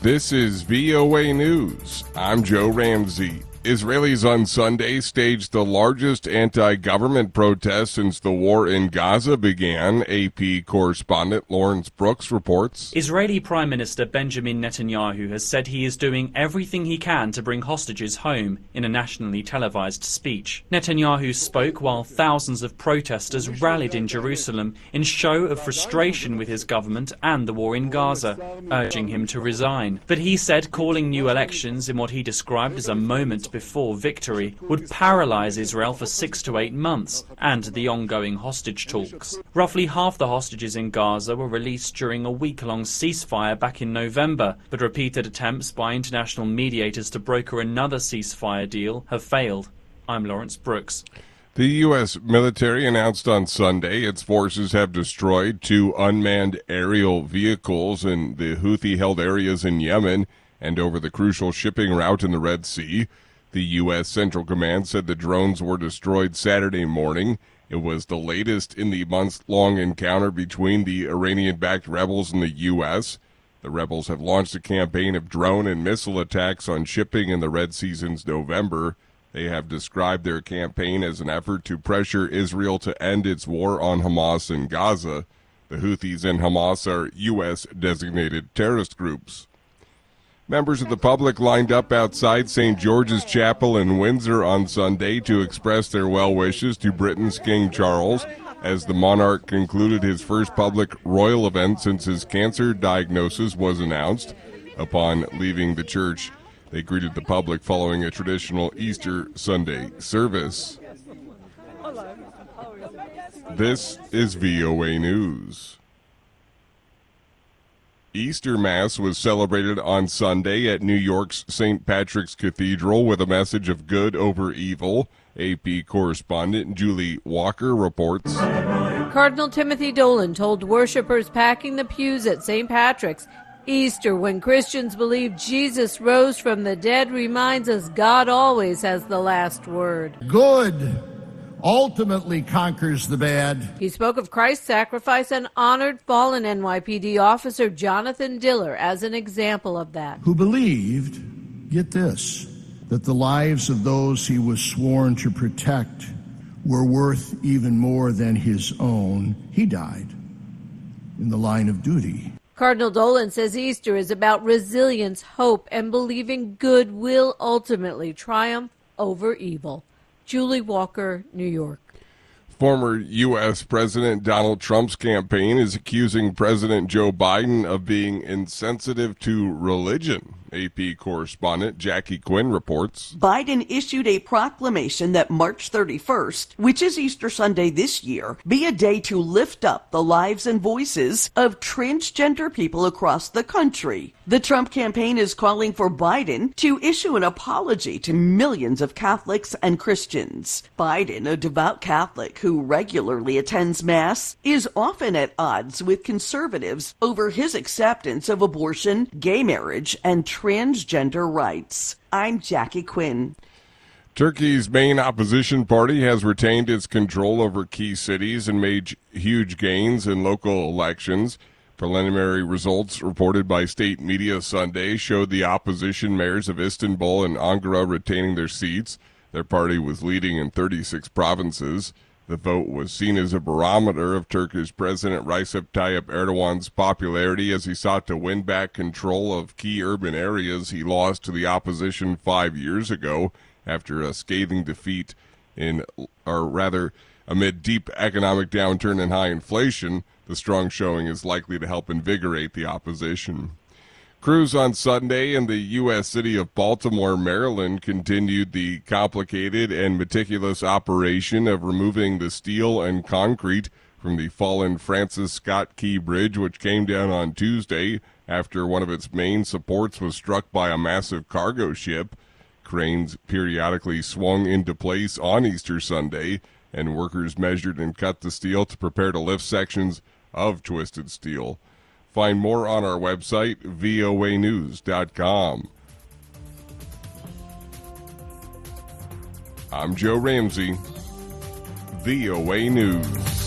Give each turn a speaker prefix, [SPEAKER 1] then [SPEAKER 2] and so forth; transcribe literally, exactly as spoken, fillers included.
[SPEAKER 1] This is V O A News. I'm Joe Ramsey. Israelis on Sunday staged the largest anti-government protest since the war in Gaza began. A P correspondent Lawrence Brooks reports.
[SPEAKER 2] Israeli Prime Minister Benjamin Netanyahu has said he is doing everything he can to bring hostages home in a nationally televised speech. Netanyahu spoke while thousands of protesters rallied in Jerusalem in show of frustration with his government and the war in Gaza, urging him to resign. But he said calling new elections in what he described as a moment before victory would paralyze Israel for six to eight months and the ongoing hostage talks. Roughly half the hostages in Gaza were released during a week-long ceasefire back in November, but repeated attempts by international mediators to broker another ceasefire deal have failed. I'm Lawrence Brooks.
[SPEAKER 1] The U S military announced on Sunday its forces have destroyed two unmanned aerial vehicles in the Houthi-held areas in Yemen and over the crucial shipping route in the Red Sea. The U S Central Command said the drones were destroyed Saturday morning. It was the latest in the months-long encounter between the Iranian-backed rebels and the U S. The rebels have launched a campaign of drone and missile attacks on shipping in the Red Sea since November. They have described their campaign as an effort to pressure Israel to end its war on Hamas in Gaza. The Houthis and Hamas are U S-designated terrorist groups. Members of the public lined up outside Saint George's Chapel in Windsor on Sunday to express their well wishes to Britain's King Charles as the monarch concluded his first public royal event since his cancer diagnosis was announced. Upon leaving the church, they greeted the public following a traditional Easter Sunday service. This is V O A News. Easter Mass was celebrated on Sunday at New York's Saint Patrick's Cathedral with a message of good over evil. A P correspondent Julie Walker reports.
[SPEAKER 3] Cardinal Timothy Dolan told worshipers packing the pews at Saint Patrick's, Easter, when Christians believe Jesus rose from the dead, reminds us God always has the last word.
[SPEAKER 4] Good ultimately conquers the bad.
[SPEAKER 3] He spoke of Christ's sacrifice and honored fallen N Y P D officer Jonathan Diller as an example of that.
[SPEAKER 4] Who believed, get this, that the lives of those he was sworn to protect were worth even more than his own. He died in the line of duty.
[SPEAKER 3] Cardinal Dolan says Easter is about resilience, hope, and believing good will ultimately triumph over evil. Julie Walker, New York.
[SPEAKER 1] Former U S President Donald Trump's campaign is accusing President Joe Biden of being insensitive to religion. A P correspondent Jackie Quinn reports.
[SPEAKER 5] Biden issued a proclamation that March thirty-first, which is Easter Sunday this year, be a day to lift up the lives and voices of transgender people across the country. The Trump campaign is calling for Biden to issue an apology to millions of Catholics and Christians. Biden, a devout Catholic who regularly attends Mass, is often at odds with conservatives over his acceptance of abortion, gay marriage, and transgender rights. I'm Jackie Quinn.
[SPEAKER 1] Turkey's main opposition party has retained its control over key cities and made huge gains in local elections. Preliminary results reported by state media Sunday showed the opposition mayors of Istanbul and Ankara retaining their seats. Their party was leading in thirty-six provinces. The vote was seen as a barometer of Turkish President Recep Tayyip Erdogan's popularity as he sought to win back control of key urban areas he lost to the opposition five years ago after a scathing defeat in, or rather, amid deep economic downturn and high inflation. The strong showing is likely to help invigorate the opposition. Crews on Sunday in the U S city of Baltimore, Maryland, continued the complicated and meticulous operation of removing the steel and concrete from the fallen Francis Scott Key Bridge, which came down on Tuesday after one of its main supports was struck by a massive cargo ship. Cranes periodically swung into place on Easter Sunday, and workers measured and cut the steel to prepare to lift sections of twisted steel. Find more on our website, V O A news dot com. I'm Joe Ramsey, V O A News.